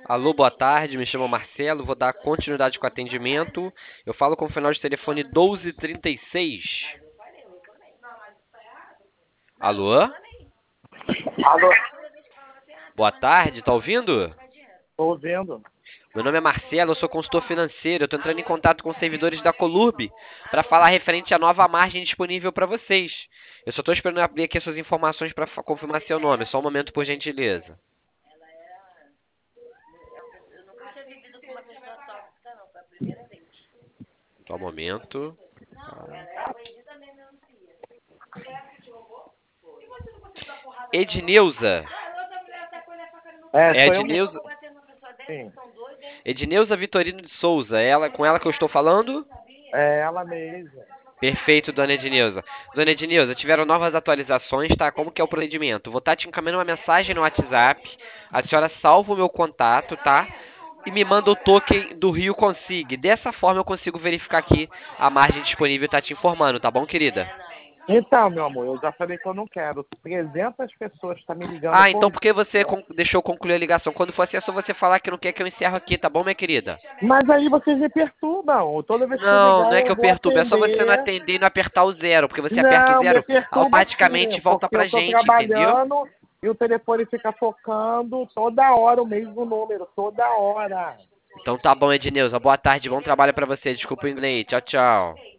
Alô, boa tarde, me chamo Marcelo, vou dar continuidade com o atendimento. Eu falo com o final de telefone 1236. Alô? Alô, Boa tarde, tá ouvindo? tô vendo. Meu nome é Marcelo, eu sou consultor financeiro. Eu tô entrando em contato com os servidores da Colurb para falar referente à nova margem disponível para vocês. Eu só tô esperando abrir aqui as suas informações para confirmar seu nome. Só um momento, por gentileza. Só um momento. Edneuza. É, É sou eu mesmo. Edneuza, Sim, Edneuza Vitorino de Souza. Com ela que eu estou falando? é ela mesma. Perfeito, dona Edneuza. Dona Edneuza, tiveram novas atualizações, tá? Como que é o procedimento? Vou estar te encaminhando uma mensagem no WhatsApp. A senhora salva o meu contato, tá? E me manda o token do Rio Consig. Dessa forma eu consigo verificar aqui a margem disponível e tá te informando, tá bom, querida? Então, meu amor, eu já falei que eu não quero. 300 pessoas estão me ligando Ah, então por por que você dia. deixou concluir a ligação? Quando for assim, é só você falar que não quer que eu encerro aqui, tá bom, minha querida? Mas aí vocês me perturbam. Toda vez que eu Não, ligar, não é que eu eu vou perturbo, é só você não atender. atender e não apertar o zero, porque você aperta o Não, me zero, perturba sim, automaticamente volta porque eu pra tô gente, entendeu? trabalhando e o telefone fica tocando toda hora o mesmo número, toda hora. Então tá bom, Edneuza. Boa tarde, bom trabalho pra você. Desculpa o inglês. Tchau, tchau.